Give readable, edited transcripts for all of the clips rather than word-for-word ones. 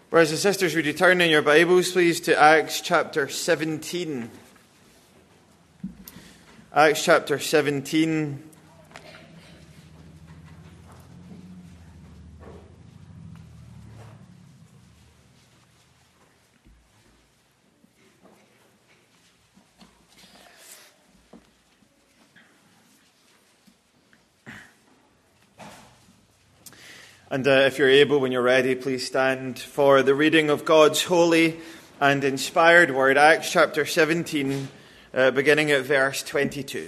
Brothers and sisters, would you turn in your Bibles, please, to Acts chapter 17. Acts chapter 17. And if you're able, when you're ready, please stand for the reading of God's holy and inspired word. Acts chapter 17, beginning at verse 22.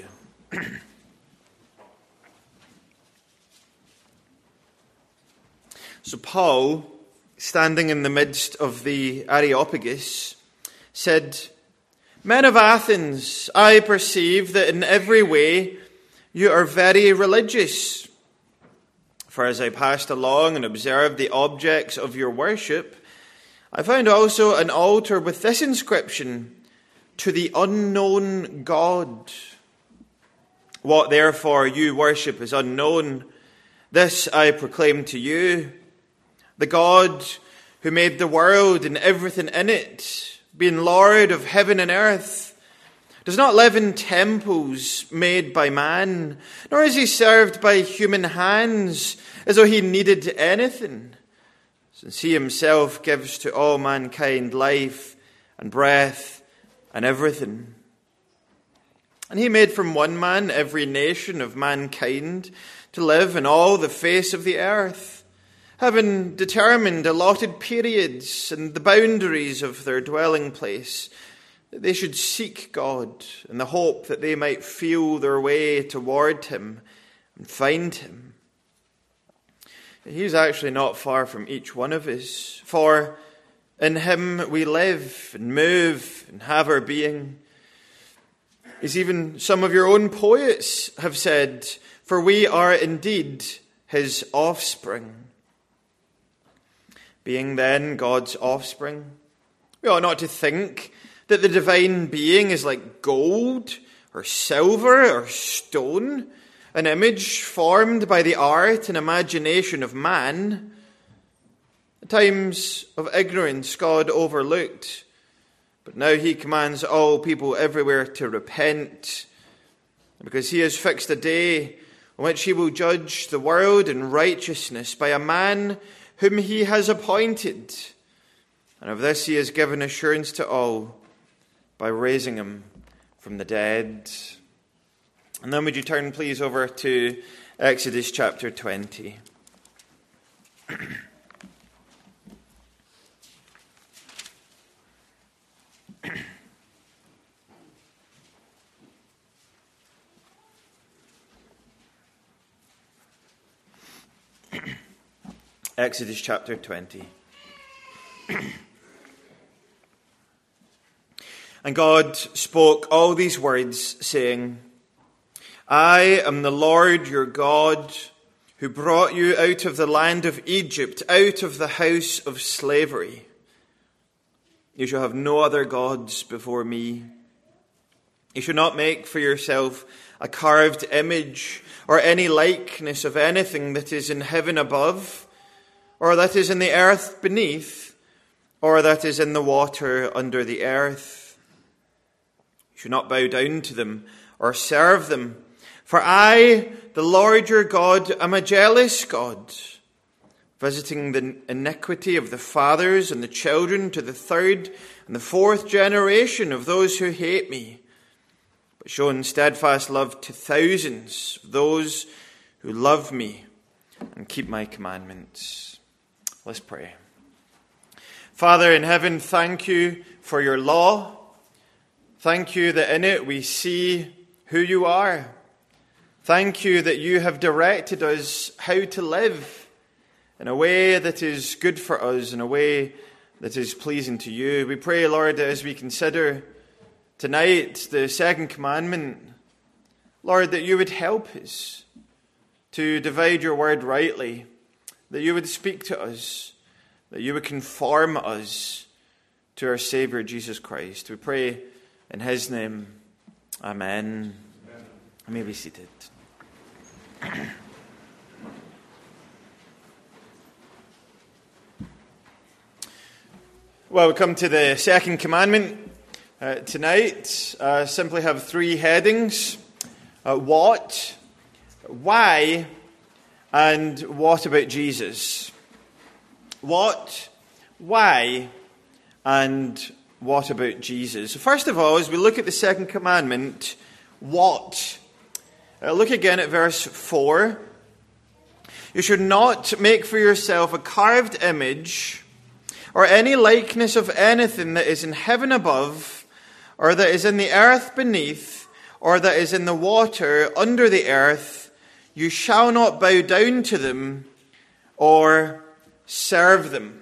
So Paul, standing in the midst of the Areopagus, said, "Men of Athens, I perceive that in every way you are very religious. For as I passed along and observed the objects of your worship, I found also an altar with this inscription, 'To the unknown God.' What therefore you worship is unknown. This I proclaim to you. The God who made the world and everything in it, being Lord of heaven and earth, does not live in temples made by man, nor is he served by human hands as though he needed anything, since he himself gives to all mankind life and breath and everything. And he made from one man every nation of mankind to live in all the face of the earth, having determined allotted periods and the boundaries of their dwelling place, that they should seek God in the hope that they might feel their way toward him and find him. He's actually not far from each one of us, for in him we live and move and have our being. As even some of your own poets have said, for we are indeed his offspring. Being then God's offspring, we ought not to think that the divine being is like gold or silver or stone, an image formed by the art and imagination of man. At times of ignorance God overlooked, but now he commands all people everywhere to repent, because he has fixed a day on which he will judge the world in righteousness by a man whom he has appointed. And of this he has given assurance to all by raising him from the dead." And then would you turn please over to Exodus chapter 20. Exodus chapter 20. And God spoke all these words, saying, "I am the Lord your God, who brought you out of the land of Egypt, out of the house of slavery. You shall have no other gods before me. You shall not make for yourself a carved image or any likeness of anything that is in heaven above, or that is in the earth beneath, or that is in the water under the earth. You shall not bow down to them or serve them. For I, the Lord your God, am a jealous God, visiting the iniquity of the fathers and the children to the third and the fourth generation of those who hate me, but showing steadfast love to thousands of those who love me and keep my commandments." Let's pray. Father in heaven, thank you for your law. Thank you that in it we see who you are. Thank you that you have directed us how to live in a way that is good for us, in a way that is pleasing to you. We pray, Lord, that as we consider tonight the second commandment, Lord, that you would help us to divide your word rightly, that you would speak to us, that you would conform us to our Savior, Jesus Christ. We pray in his name. Amen. You may be seated. Well, we come to the second commandment tonight. Simply have three headings. What, why, and what about Jesus? What, why, and what about Jesus? So first of all, as we look at the second commandment, what? Look again at verse 4. You should not make for yourself a carved image or any likeness of anything that is in heaven above, or that is in the earth beneath, or that is in the water under the earth. You shall not bow down to them or serve them.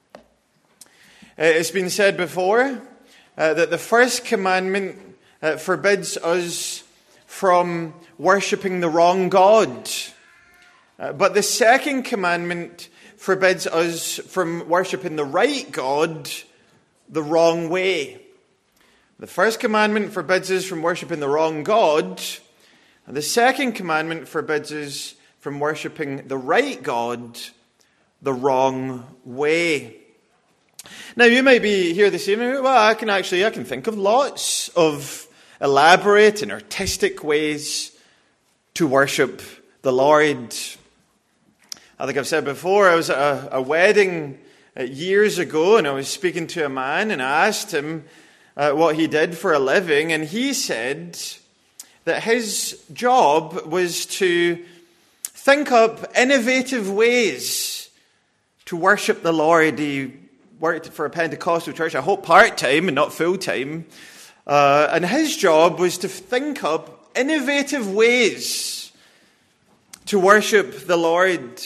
It's been said before that the first commandment forbids us from worshipping the wrong God. But the second commandment forbids us from worshipping the right God the wrong way. The first commandment forbids us from worshipping the wrong God, and the second commandment forbids us from worshipping the right God the wrong way. Now, you may be here this evening, well, I can think of lots of elaborate and artistic ways to worship the Lord. I think I've said before, I was at a wedding years ago, and I was speaking to a man, and I asked him what he did for a living, and he said that his job was to think up innovative ways to worship the Lord. He worked for a Pentecostal church, I hope part-time and not full-time, and his job was to think up innovative ways to worship the Lord.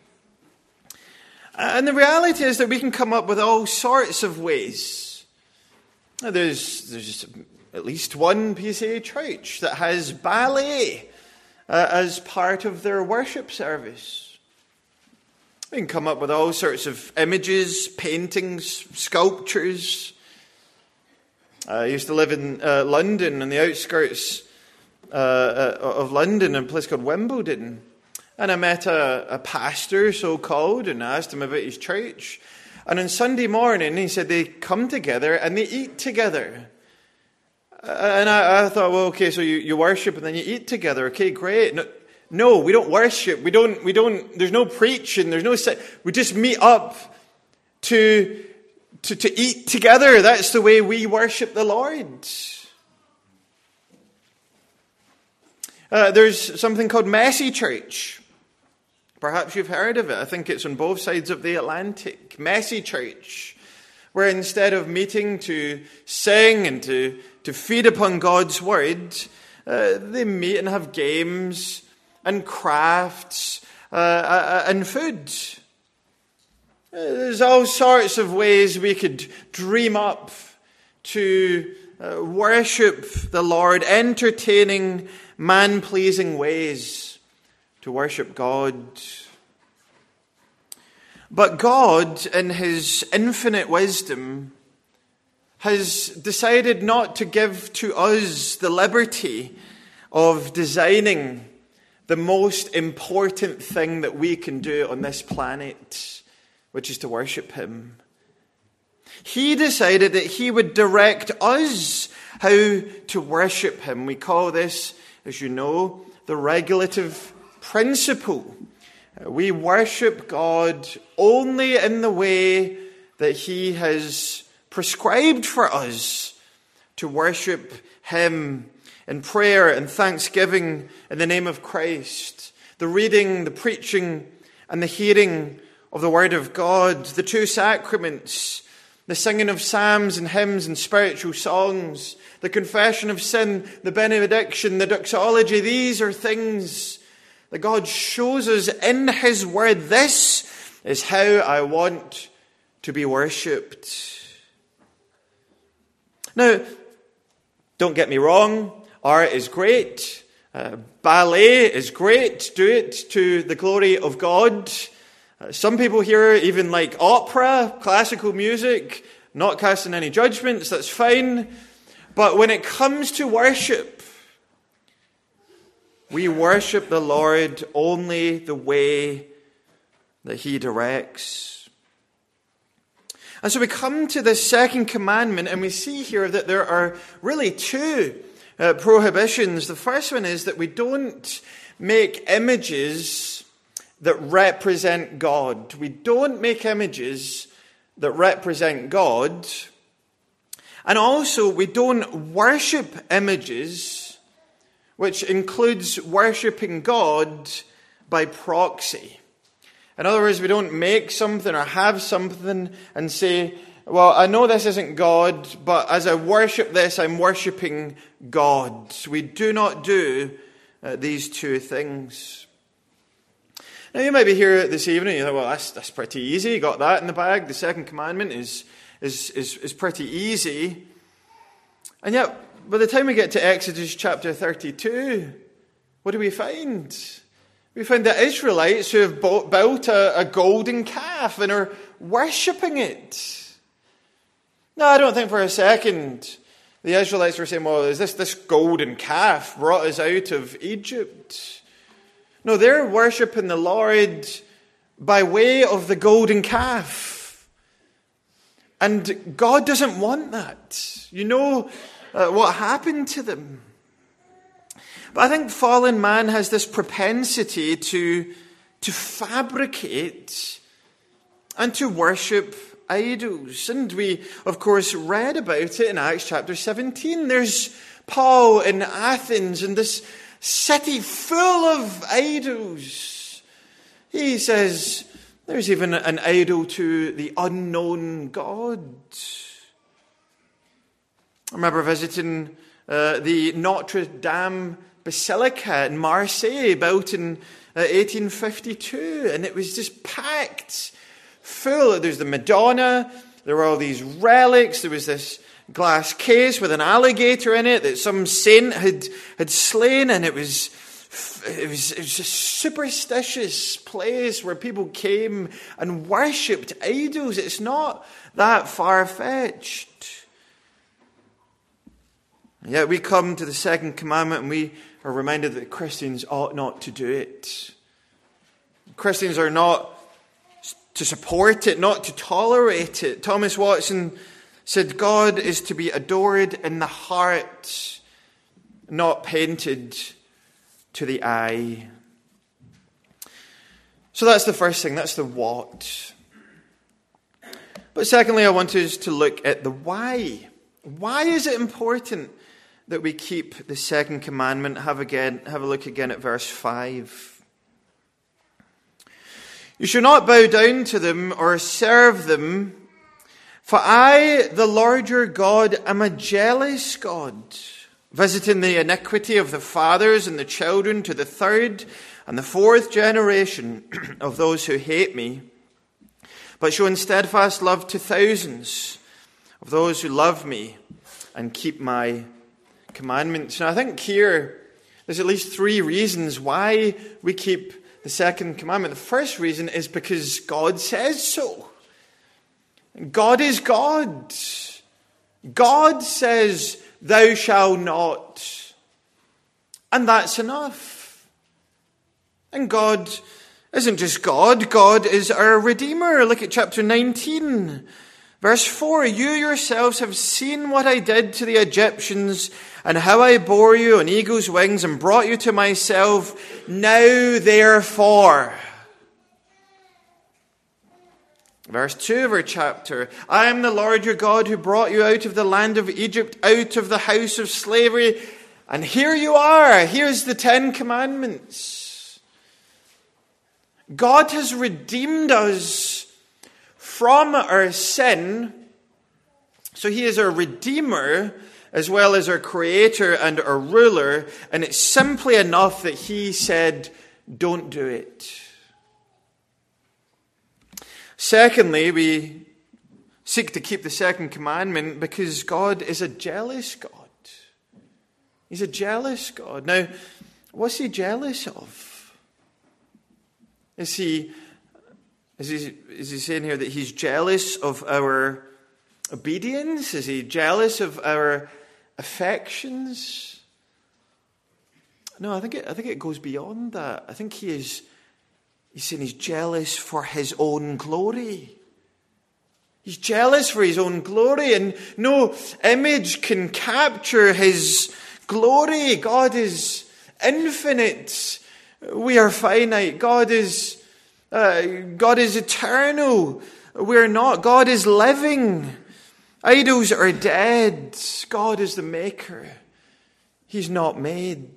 And the reality is that we can come up with all sorts of ways. There's at least one PCA church that has ballet as part of their worship service. We can come up with all sorts of images, paintings, sculptures. I used to live in London, on the outskirts of London, in a place called Wimbledon. And I met a pastor, so-called, and I asked him about his church. And on Sunday morning, he said they come together and they eat together. And I thought, well, okay, so you worship and then you eat together. Okay, great. No, we don't worship. We don't, there's no preaching. We just meet up to eat together. That's the way we worship the Lord. There's something called Messy Church. Perhaps you've heard of it. I think it's on both sides of the Atlantic. Messy Church, where instead of meeting to sing and to feed upon God's word, they meet and have games and crafts and food. There's all sorts of ways we could dream up to worship the Lord, entertaining, man-pleasing ways to worship God. But God, in his infinite wisdom, has decided not to give to us the liberty of designing the most important thing that we can do on this planet, which is to worship him. He decided that he would direct us how to worship him. We call this, as you know, the regulative principle. We worship God only in the way that he has prescribed for us to worship him in prayer and thanksgiving in the name of Christ. The reading, the preaching, and the hearing of the word of God. The two sacraments. The singing of psalms and hymns and spiritual songs. The confession of sin, the benediction, the doxology. These are things that God shows us in his word. This is how I want to be worshipped. Now, don't get me wrong. Art is great. Ballet is great. Do it to the glory of God. Some people here even like opera, classical music. Not casting any judgments, that's fine. But when it comes to worship, we worship the Lord only the way that he directs. And so we come to this second commandment, and we see here that there are really two prohibitions. The first one is that we don't make images that represent God. We don't make images that represent God. And also, we don't worship images, which includes worshipping God by proxy. In other words, we don't make something or have something and say, well, I know this isn't God, but as I worship this, I'm worshipping God. We do not do these two things. Now, you might be here this evening, you think, well, that's pretty easy. You got that in the bag. The second commandment is pretty easy. And yet, by the time we get to Exodus chapter 32, what do we find? We find the Israelites who have built a golden calf and are worshipping it. No, I don't think for a second the Israelites were saying, well, is this golden calf brought us out of Egypt? No, they're worshipping the Lord by way of the golden calf. And God doesn't want that. You know what happened to them. But I think fallen man has this propensity to fabricate and to worship idols. And we, of course, read about it in Acts chapter 17. There's Paul in Athens and this city full of idols. He says there's even an idol to the unknown God. I remember visiting the Notre Dame Basilica in Marseille, built in 1852, and it was just packed full. There's the Madonna, there were all these relics, there was this glass case with an alligator in it that some saint had slain, and it was a superstitious place where people came and worshipped idols. It's not that far-fetched. And yet we come to the second commandment and we are reminded that Christians ought not to do it. Christians are not to support it, not to tolerate it. Thomas Watson said God is to be adored in the heart, not painted to the eye. So that's the first thing, that's the what. But secondly, I want us to look at the why. Why is it important that we keep the second commandment? Have a look again at verse 5. You shall not bow down to them or serve them, for I, the Lord your God, am a jealous God, visiting the iniquity of the fathers and the children to the third and the fourth generation of those who hate me, but showing steadfast love to thousands of those who love me and keep my commandments. And I think here there's at least three reasons why we keep the second commandment. The first reason is because God says so. God is God. God says, thou shalt not. And that's enough. And God isn't just God. God is our Redeemer. Look at chapter 19. Verse 4, you yourselves have seen what I did to the Egyptians and how I bore you on eagle's wings and brought you to myself. Now therefore. Verse 2 of our chapter, I am the Lord your God who brought you out of the land of Egypt, out of the house of slavery. And here you are. Here's the 10 Commandments. God has redeemed us from our sin. So he is our Redeemer as well as our Creator and our Ruler. And it's simply enough that he said, don't do it. Secondly, we seek to keep the second commandment because God is a jealous God. He's a jealous God. Now, what's he jealous of? Is he saying here that he's jealous of our obedience? Is he jealous of our affections? No, I think it goes beyond that. I think he's saying he's jealous for his own glory. He's jealous for his own glory, and no image can capture his glory. God is infinite. We are finite. God is eternal. We're not. God is living. Idols are dead. God is the maker. He's not made.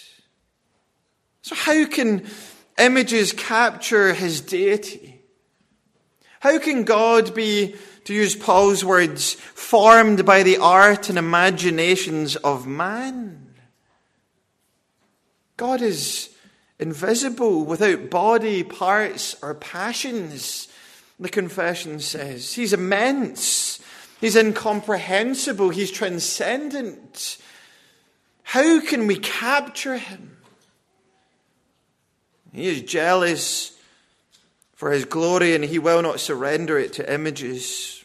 So how can images capture his deity? How can God be, to use Paul's words, formed by the art and imaginations of man? God is invisible, without body, parts, or passions, the confession says. He's immense. He's incomprehensible. He's transcendent. How can we capture him? He is jealous for his glory, and he will not surrender it to images.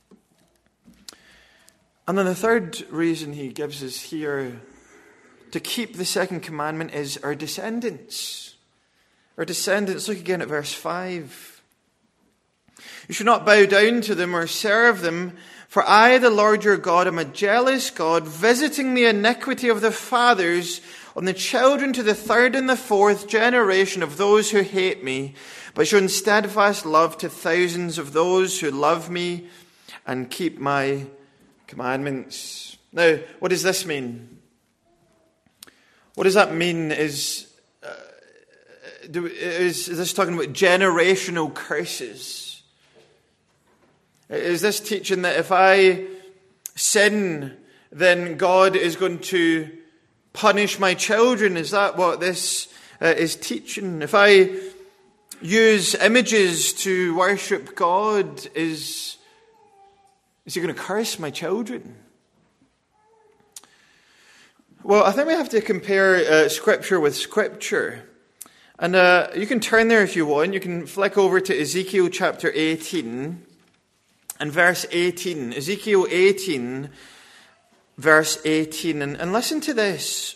And then the third reason he gives us here to keep the second commandment is our descendants. Our descendants, look again at verse 5. You should not bow down to them or serve them, for I, the Lord your God, am a jealous God, visiting the iniquity of the fathers on the children to the third and the fourth generation of those who hate me, but showing steadfast love to thousands of those who love me and keep my commandments. Now, what does this mean? What does that mean? Is this talking about generational curses? Is this teaching that if I sin, then God is going to punish my children? Is that what this is teaching? If I use images to worship God, is he going to curse my children? Well, I think we have to compare Scripture with Scripture. And you can turn there if you want. You can flick over to Ezekiel chapter 18 and verse 18. Ezekiel 18, verse 18. And listen to this.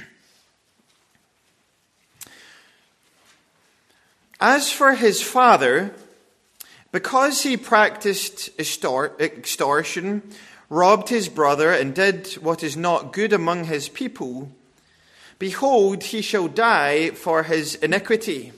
As for his father, because he practiced extortion, robbed his brother, and did what is not good among his people, behold, he shall die for his iniquity.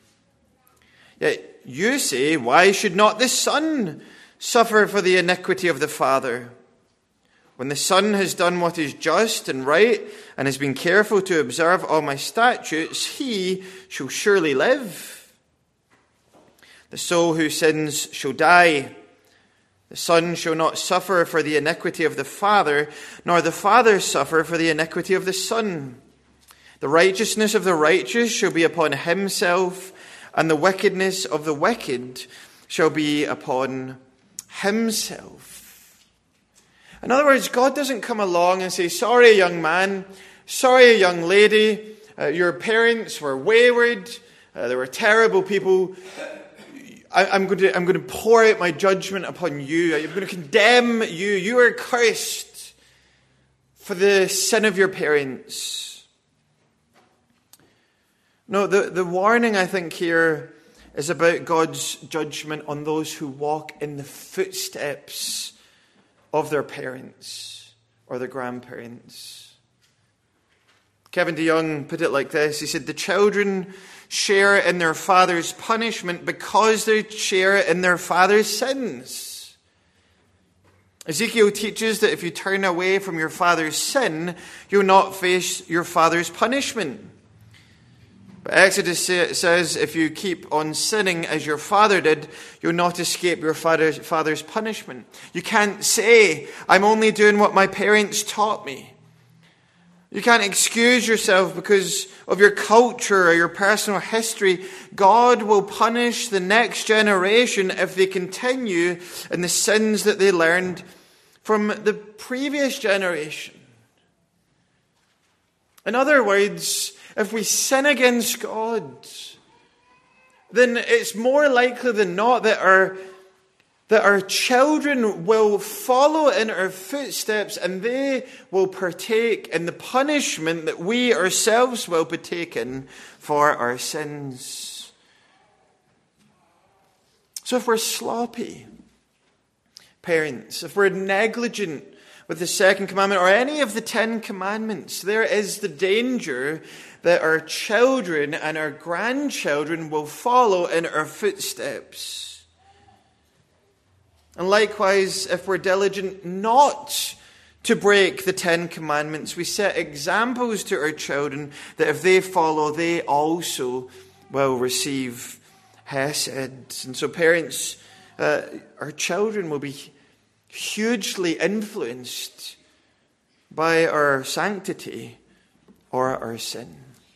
Yet you say, why should not the son suffer for the iniquity of the father? When the son has done what is just and right, and has been careful to observe all my statutes, he shall surely live. The soul who sins shall die. The son shall not suffer for the iniquity of the father, nor the father suffer for the iniquity of the son. The righteousness of the righteous shall be upon himself, and the wickedness of the wicked shall be upon himself. In other words, God doesn't come along and say, sorry, young man, sorry, young lady, your parents were wayward, they were terrible people. I'm going to pour out my judgment upon you. I'm going to condemn you. You are cursed for the sin of your parents. No, the warning, I think, here is about God's judgment on those who walk in the footsteps of their parents or their grandparents. Kevin DeYoung put it like this. He said, the children share in their father's punishment because they share in their father's sins. Ezekiel teaches that if you turn away from your father's sin, you'll not face your father's punishment. But Exodus says if you keep on sinning as your father did, you'll not escape your father's punishment. You can't say, I'm only doing what my parents taught me. You can't excuse yourself because of your culture or your personal history. God will punish the next generation if they continue in the sins that they learned from the previous generation. In other words, if we sin against God, then it's more likely than not that our children will follow in our footsteps and they will partake in the punishment that we ourselves will partake in for our sins. So if we're sloppy, parents, if we're negligent with the second commandment or any of the 10 commandments, there is the danger that our children and our grandchildren will follow in our footsteps. And likewise, if we're diligent not to break the 10 commandments, we set examples to our children that if they follow, they also will receive hesed. And so parents, our children will be hugely influenced by our sanctity or our sin.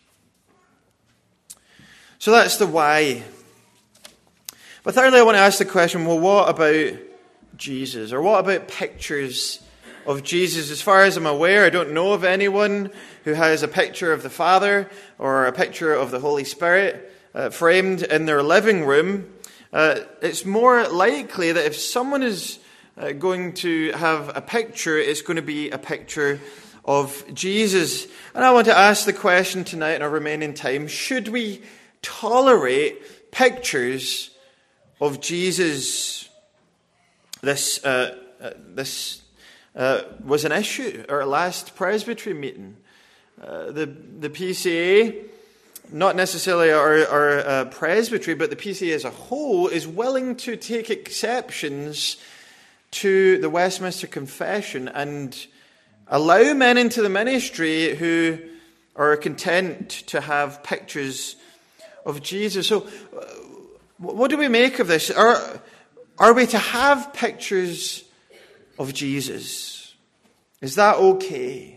So that's the why. But thirdly, I want to ask the question, well, what about Jesus? Or what about pictures of Jesus? As far as I'm aware, I don't know of anyone who has a picture of the Father or a picture of the Holy Spirit framed in their living room. It's more likely that if someone is going to have a picture, it's going to be a picture of Jesus. And I want to ask the question tonight in our remaining time, should we tolerate pictures of Jesus? This was an issue at our last presbytery meeting. The PCA, not necessarily our presbytery, but the PCA as a whole, is willing to take exceptions to the Westminster Confession and allow men into the ministry who are content to have pictures of Jesus. So, what do we make of this? Are we to have pictures of Jesus? Is that okay?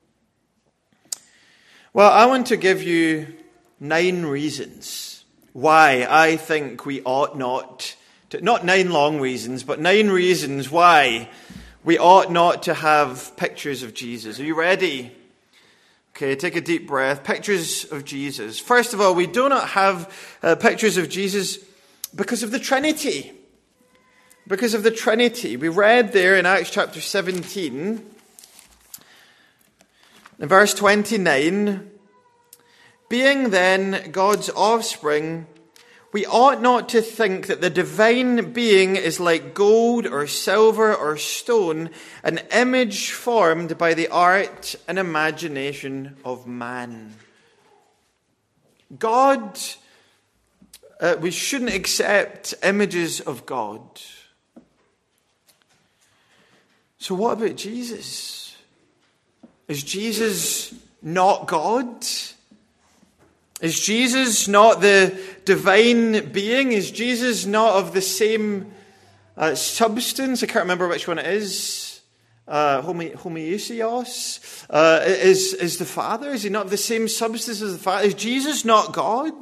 Well, I want to give you 9 reasons why I think we ought not to, not 9 long reasons, but 9 reasons why we ought not to have pictures of Jesus. Are you ready? Okay, take a deep breath. Pictures of Jesus. First of all, we do not have pictures of Jesus because of the Trinity. Because of the Trinity. We read there in Acts chapter 17, in verse 29, being then God's offspring, we ought not to think that the divine being is like gold or silver or stone, an image formed by the art and imagination of man. God, we shouldn't accept images of God. So what about Jesus? Is Jesus not God? Is Jesus not the divine being? Is Jesus not of the same substance? I can't remember which one it is. Homoousios is the Father. Is he not of the same substance as the Father? Is Jesus not God?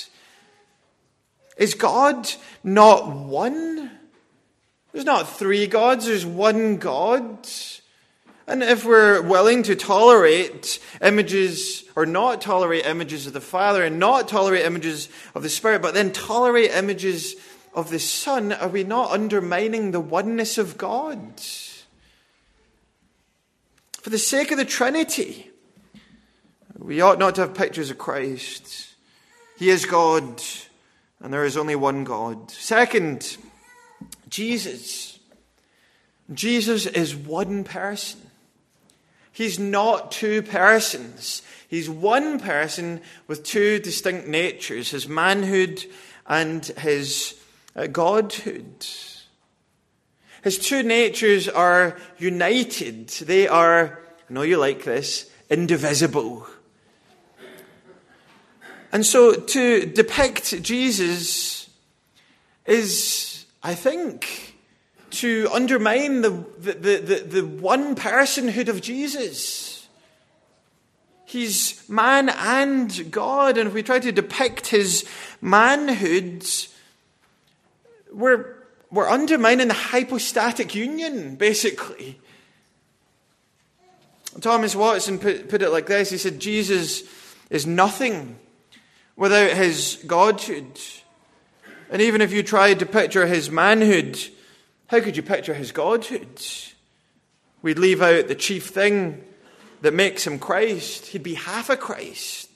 Is God not one? There's not 3 gods, there's one God. And if we're willing to tolerate images, or not tolerate images of the Father, and not tolerate images of the Spirit, but then tolerate images of the Son, are we not undermining the oneness of God? For the sake of the Trinity, we ought not to have pictures of Christ. He is God, and there is only one God. Second, Jesus. Jesus is one person. He's not 2 persons. He's one person with 2 distinct natures, his manhood and his godhood. His 2 natures are united. They are, I know you like this, indivisible. And so to depict Jesus is, I think, to undermine the one personhood of Jesus. He's man and God, and if we try to depict his manhood, we're undermining the hypostatic union, basically. Thomas Watson put it like this. He said, Jesus is nothing without his godhood. And even if you tried to picture his manhood, how could you picture his godhood? We'd leave out the chief thing that makes him Christ. He'd be half a Christ.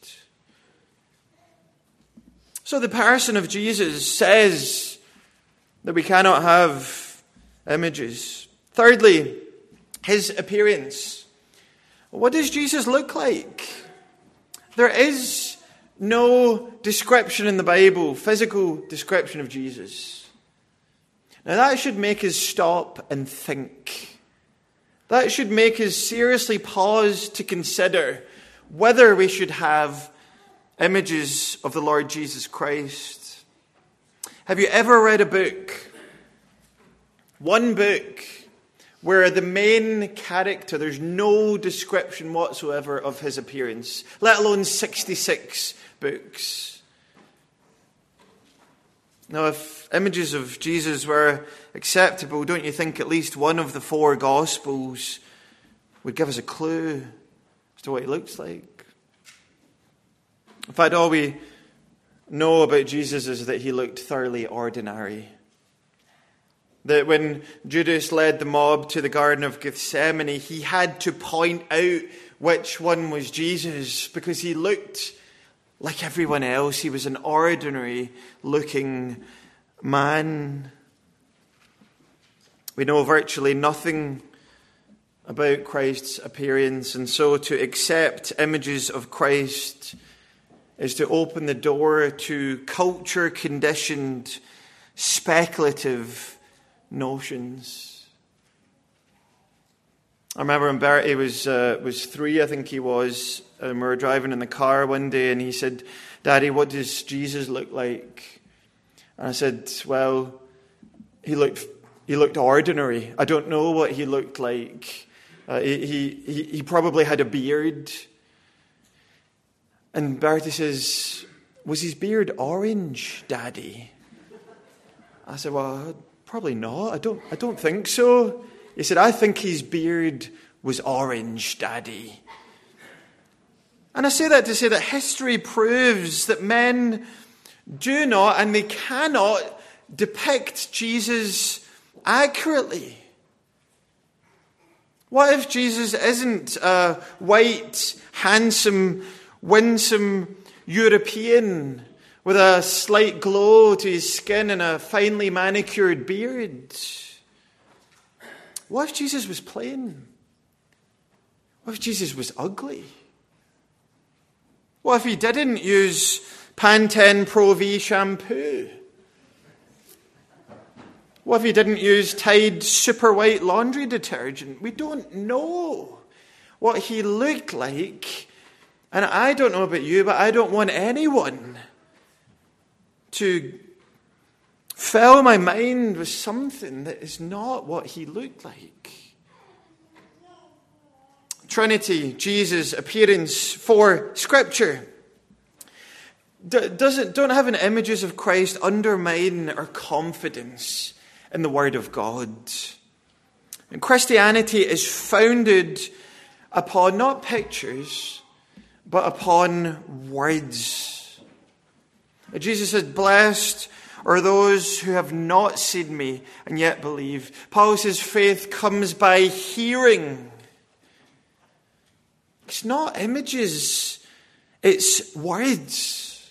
So the person of Jesus says that we cannot have images. Thirdly, his appearance. What does Jesus look like? There is no description in the Bible, physical description of Jesus. Now that should make us stop and think. That should make us seriously pause to consider whether we should have images of the Lord Jesus Christ. Have you ever read a book, one book, where the main character, there's no description whatsoever of his appearance, let alone 66 books? Now, if images of Jesus were acceptable, don't you think at least one of the 4 Gospels would give us a clue as to what he looks like? In fact, all we know about Jesus is that he looked thoroughly ordinary. That when Judas led the mob to the Garden of Gethsemane, he had to point out which one was Jesus because he looked like everyone else. He was an ordinary looking man. We know virtually nothing about Christ's appearance, and so to accept images of Christ is to open the door to culture-conditioned, speculative notions. I remember when Bertie was 3, I think he was, and we were driving in the car one day, and he said, "Daddy, what does Jesus look like?" And I said, "Well, he looked ordinary. I don't know what he looked like. He probably had a beard." And Bertie says, "Was his beard orange, Daddy?" I said, "Well, probably not. I don't think so." He said, "I think his beard was orange, Daddy." And I say that to say that history proves that men do not and they cannot depict Jesus accurately. What if Jesus isn't a white, handsome, winsome European with a slight glow to his skin and a finely manicured beard? What if Jesus was plain? What if Jesus was ugly? What if he didn't use Pantene Pro V shampoo? What if he didn't use Tide Super White laundry detergent? We don't know what he looked like. And I don't know about you, but I don't want anyone to fill my mind with something that is not what he looked like. Trinity, Jesus' appearance for Scripture. Don't having images of Christ undermine our confidence in the Word of God. And Christianity is founded upon not pictures, but upon words. Jesus said, "Blessed are those who have not seen me and yet believe." Paul says faith comes by hearing. It's not images, it's words.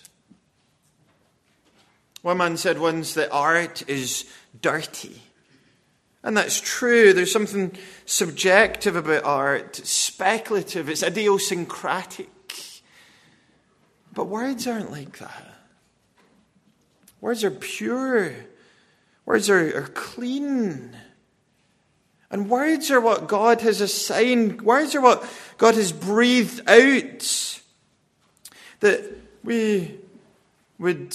One man said once that art is dirty. And that's true. There's something subjective about art. It's speculative. It's idiosyncratic. But words aren't like that. Words are pure. Words are clean. And words are what God has assigned. Words are what God has breathed out. That we would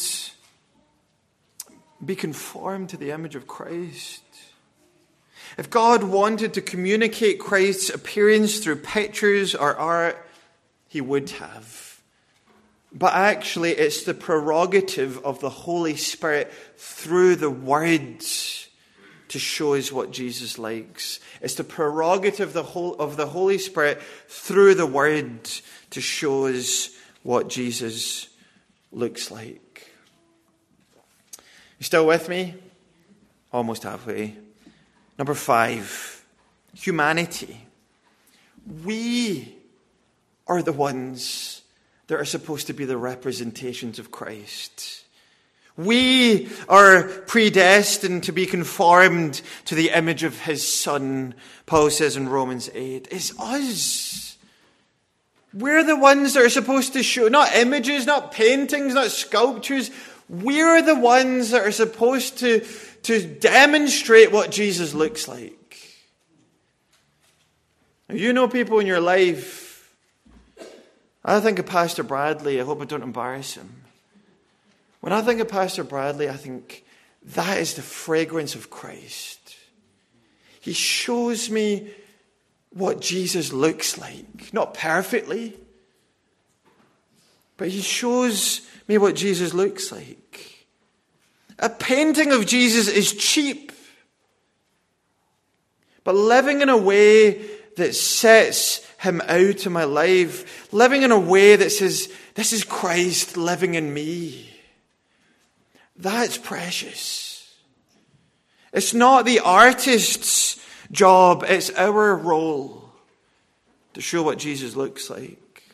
be conformed to the image of Christ. If God wanted to communicate Christ's appearance through pictures or art, he would have. But actually, it's the prerogative of the Holy Spirit through the words to show us what Jesus likes. It's the prerogative of the Holy Spirit through the Word to show us what Jesus looks like. You still with me? Almost halfway. Number 5, humanity. We are the ones that are supposed to be the representations of Christ. We are predestined to be conformed to the image of his Son, Paul says in Romans 8. It's us. We're the ones that are supposed to show, not images, not paintings, not sculptures. We're the ones that are supposed to demonstrate what Jesus looks like. Now, you know people in your life. I think of Pastor Bradley. I hope I don't embarrass him. When I think of Pastor Bradley, I think that is the fragrance of Christ. He shows me what Jesus looks like. Not perfectly, but he shows me what Jesus looks like. A painting of Jesus is cheap, but living in a way that sets him out in my life, living in a way that says, this is Christ living in me, that's precious. It's not the artist's job, it's our role to show what Jesus looks like.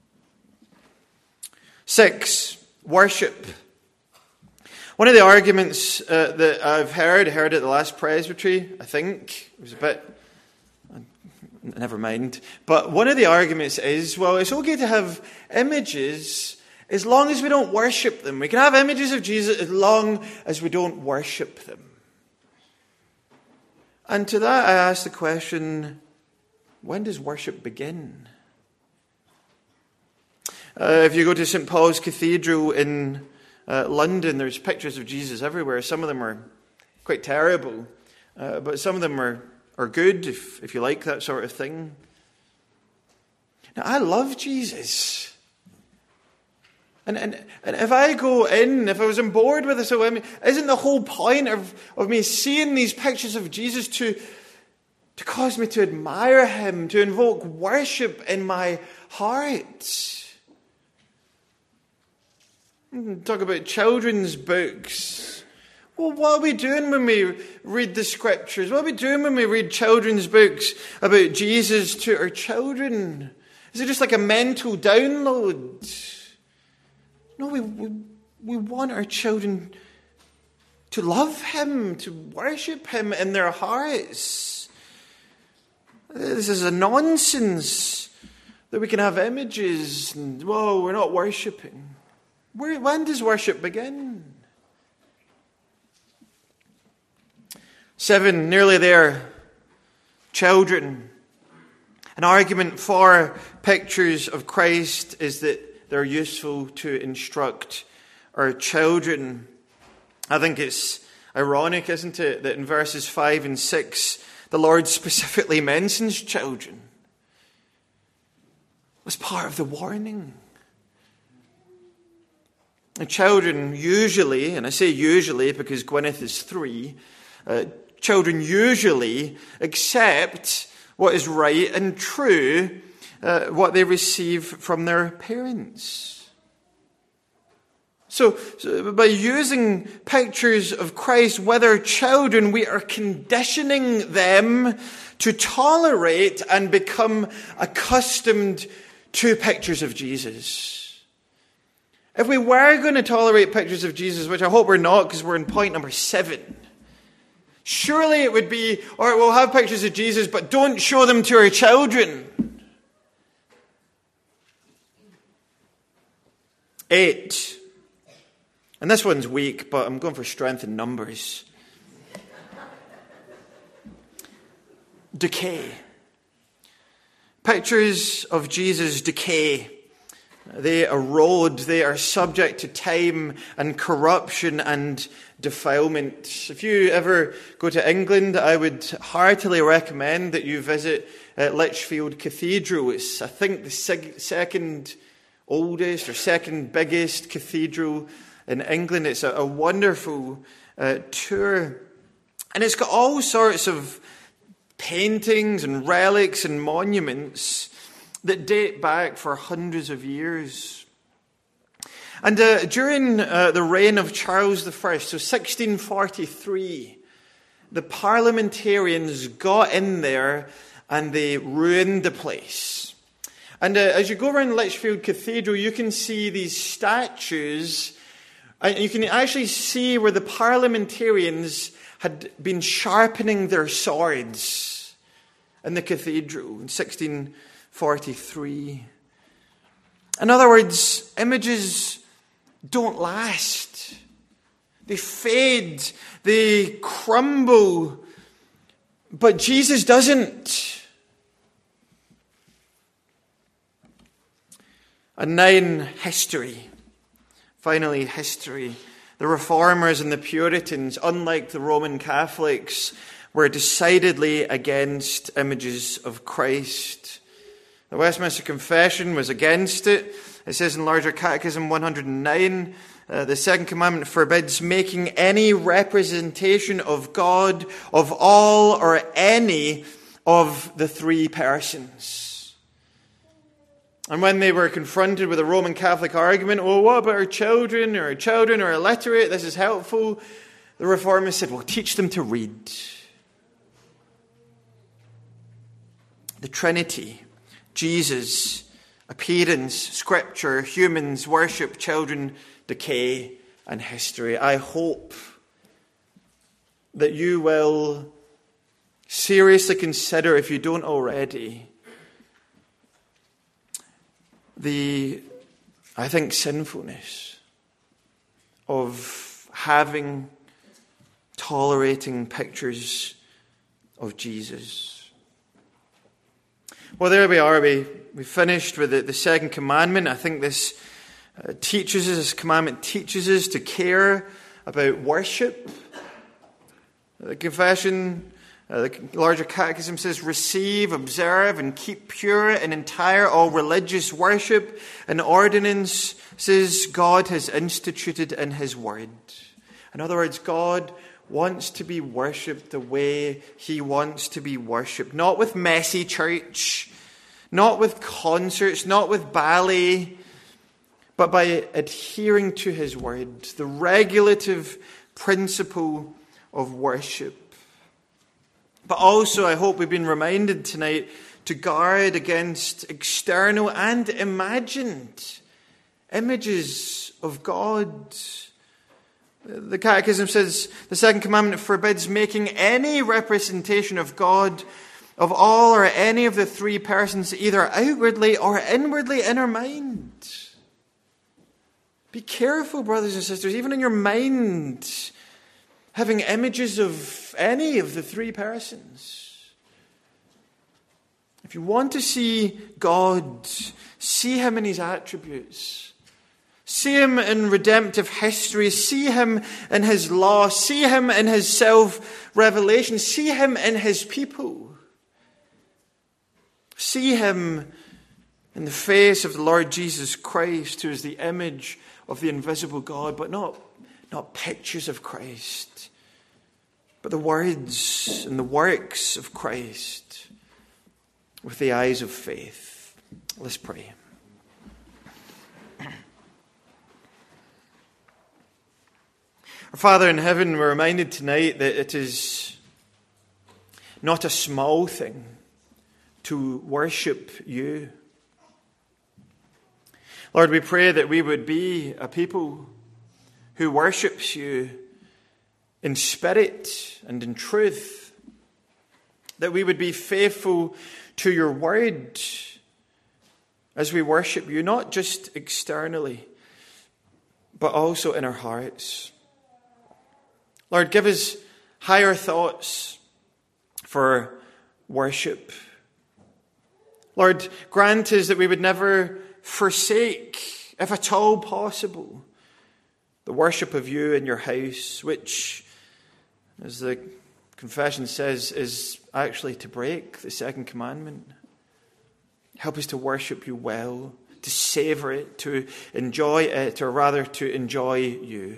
6, worship. One of the arguments that I heard at the last presbytery, I think, it was a bit, never mind, but one of the arguments is, well, it's okay to have images as long as we don't worship them. We can have images of Jesus as long as we don't worship them. And to that I ask the question, when does worship begin? If you go to St. Paul's Cathedral in London, there's pictures of Jesus everywhere. Some of them are quite terrible, but some of them are good, if you like that sort of thing. Now, I love Jesus. And if I go in, if I was on board with this, isn't the whole point of me seeing these pictures of Jesus to cause me to admire him, to invoke worship in my heart? Talk about children's books. Well, what are we doing when we read the scriptures? What are we doing when we read children's books about Jesus to our children? Is it just like a mental download? No, we want our children to love him, to worship him in their hearts. This is a nonsense that we can have images and, whoa, we're not worshipping. When does worship begin? 7, nearly there. Children. An argument for pictures of Christ is that they're useful to instruct our children. I think it's ironic, isn't it, that in verses 5 and 6, the Lord specifically mentions children. It was part of the warning. And children usually, and I say usually because Gwyneth is 3, children usually accept what is right and true, what they receive from their parents. So by using pictures of Christ with our children, we are conditioning them to tolerate and become accustomed to pictures of Jesus. If we were going to tolerate pictures of Jesus, which I hope we're not because we're in point number 7, surely it would be, all right, we'll have pictures of Jesus, but don't show them to our children. 8. And this one's weak, but I'm going for strength in numbers. Decay. Pictures of Jesus decay. They erode. They are subject to time and corruption and defilement. If you ever go to England, I would heartily recommend that you visit Lichfield Cathedral. It's, I think, the second oldest or second biggest cathedral in England. It's a wonderful tour. And it's got all sorts of paintings and relics and monuments that date back for hundreds of years. And during the reign of Charles I, so 1643, the parliamentarians got in there and they ruined the place. And as you go around Lichfield Cathedral, you can see these statues And you can actually see where the parliamentarians had been sharpening their swords in the cathedral in 1643. In other words, images don't last. They fade, they crumble, but Jesus doesn't. And then history. Finally, history. The Reformers and the Puritans, unlike the Roman Catholics, were decidedly against images of Christ. The Westminster Confession was against it. It says in Larger Catechism 109, the second commandment forbids making any representation of God of all or any of the three persons. And when they were confronted with a Roman Catholic argument, oh, what about our children? Or our children are illiterate, this is helpful. The Reformers said, well, teach them to read. The Trinity, Jesus, appearance, Scripture, humans, worship, children, decay, and history. I hope that you will seriously consider, if you don't already, I think, sinfulness of tolerating pictures of Jesus. Well, there we are. We finished with the second commandment. I think this commandment teaches us to care about worship. The confession, the Larger Catechism says, receive, observe, and keep pure and entire all religious worship. And ordinance says God has instituted in His Word. In other words, God wants to be worshipped the way He wants to be worshipped. Not with messy church, not with concerts, not with ballet, but by adhering to His Word, the regulative principle of worship. But also, I hope we've been reminded tonight to guard against external and imagined images of God. The Catechism says the second commandment forbids making any representation of God of all or any of the three persons, either outwardly or inwardly in our mind. Be careful, brothers and sisters, even in your mind, having images of any of the three persons. If you want to see God, see Him in His attributes. See Him in redemptive history. See Him in His law. See Him in His self-revelation. See Him in His people. See Him in the face of the Lord Jesus Christ, who is the image of the invisible God, but not pictures of Christ, but the words and the works of Christ with the eyes of faith. Let's pray. Our Father in heaven, we're reminded tonight that it is not a small thing to worship you. Lord, we pray that we would be a people who worships you in spirit and in truth, that we would be faithful to your word as we worship you, not just externally, but also in our hearts. Lord, give us higher thoughts for worship. Lord, grant us that we would never forsake, if at all possible, the worship of you in your house, which, as the confession says, is actually to break the second commandment. Help us to worship you well, to savor it, to enjoy it, or rather to enjoy you.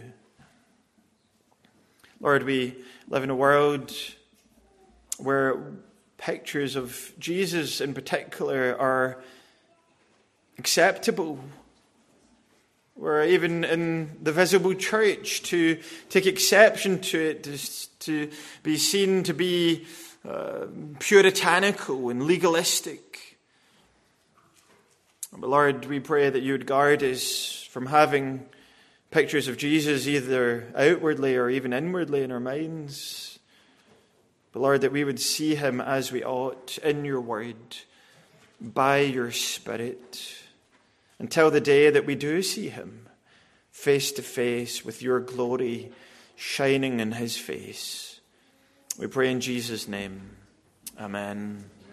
Lord, we live in a world where pictures of Jesus in particular are acceptable. Where even in the visible church, to take exception to it, to be seen to be puritanical and legalistic. But Lord, we pray that you would guard us from having pictures of Jesus either outwardly or even inwardly in our minds. But Lord, that we would see him as we ought in your word, by your Spirit, until the day that we do see him face to face with your glory shining in his face. We pray in Jesus' name. Amen.